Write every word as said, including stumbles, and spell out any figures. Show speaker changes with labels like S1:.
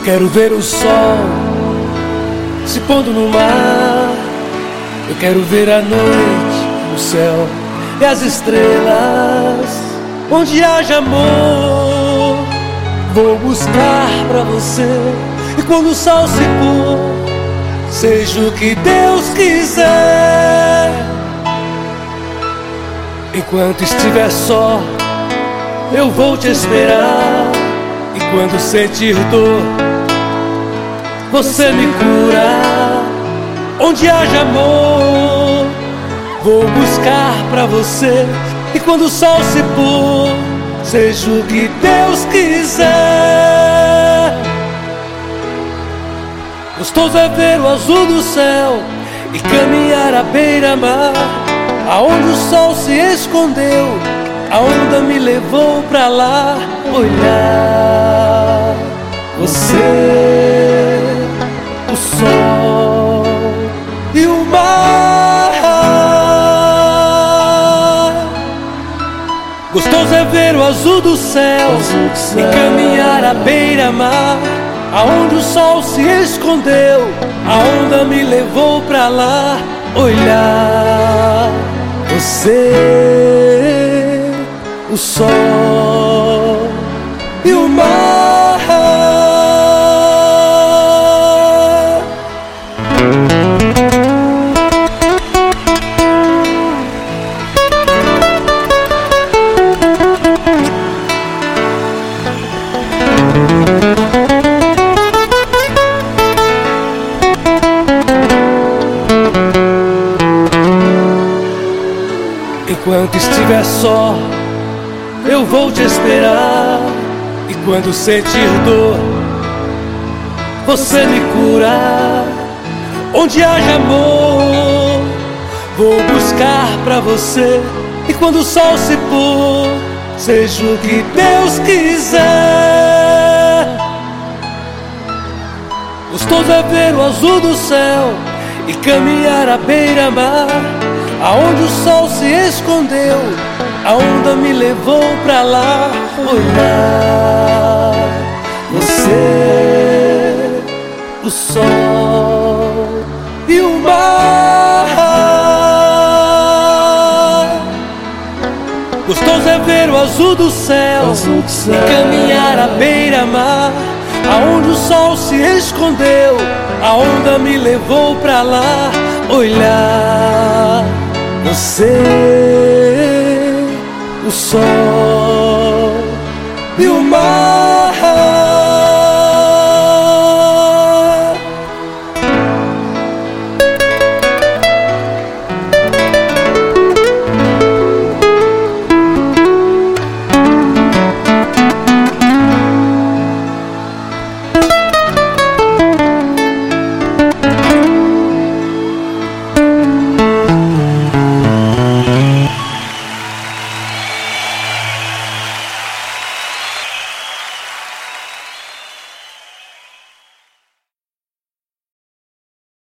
S1: quero ver o sol se pondo no mar. Eu quero ver a noite, o céu e as estrelas. Onde haja amor, vou buscar pra você. E quando o sol se pôr, seja o que Deus quiser. Enquanto estiver só, eu vou te esperar. E quando sentir dor, você me cura. Onde haja amor, vou buscar pra você. E quando o sol se pôr, seja o que Deus quiser. Gostoso é ver o azul do céu e caminhar à beira-mar, aonde o sol se escondeu, a onda me levou pra lá. Olhar você, o sol e o mar. Gostoso é ver o azul do céu e caminhar à beira-mar, aonde o sol se escondeu, a onda me levou pra lá. Olhar você, o sol e o mar. Enquanto estiver só, eu vou te esperar. E quando sentir dor, você me cura. Onde haja amor, vou buscar pra você. E quando o sol se pôr, seja o que Deus quiser. Gostoso é ver o azul do céu e caminhar à beira-mar, aonde o sol se escondeu, a onda me levou pra lá. Olhar você, o sol e o mar. Gostoso é ver o azul do céu e caminhar à beira-mar, aonde o sol se escondeu, a onda me levou pra lá. Olhar você,